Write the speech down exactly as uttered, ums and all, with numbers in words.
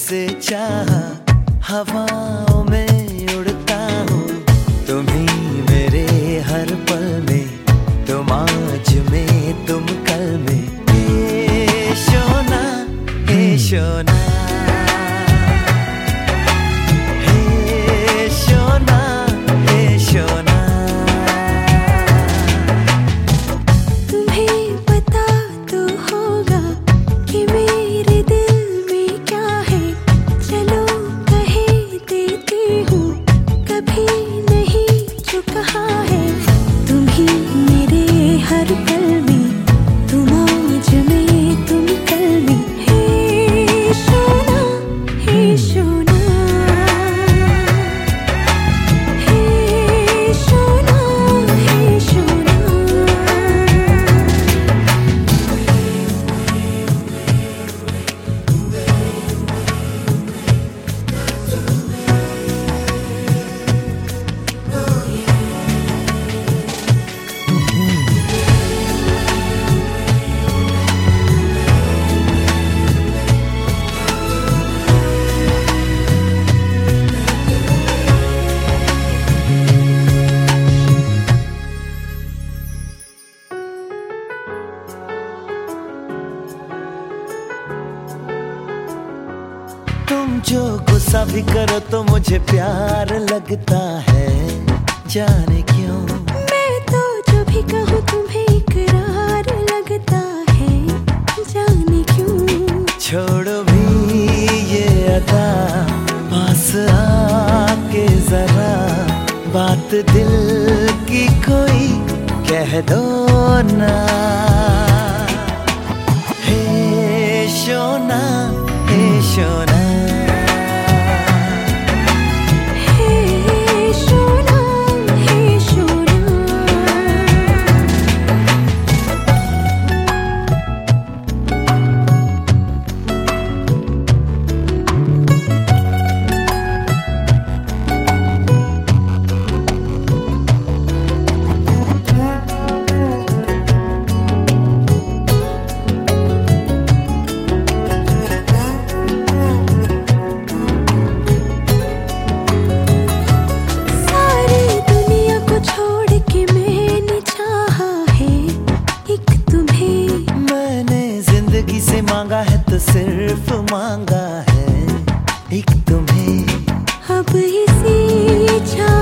तुमसे चाहा, हवाओं में उड़ता हूँ, तुम ही मेरे हर पल में, तुम आज में तुम कल में। हे शोना, हे शोना, हे शोना, हे शोना। तुम्हें पता तो होगा कि मेरे दिल में क्या है, चलो कहे देती हूँ, कभी नहीं जो कहा है। तुम ही मेरे हर पल में, तुम आज में तुम कल में। हे शोना, हे शोना, हे शोना, हे शोना। तुम जो गुस्सा भी करो तो मुझे प्यार लगता है, जाने क्यों। मैं तो जो भी कहूँ तुम्हें इकरार लगता है, जाने क्यों। छोड़ो भी ये अदा, पास आके जरा बात दिल की कोई कह दो ना। हे शोना, हे शोना, हे शोना, हे शोना। सारी दुनिया को छोड़ के मैंने चाहा है एक तुम्हें। मैंने जिंदगी से मांगा है तो सिर्फ मांगा है एक तुम्हें। अब इसी चाह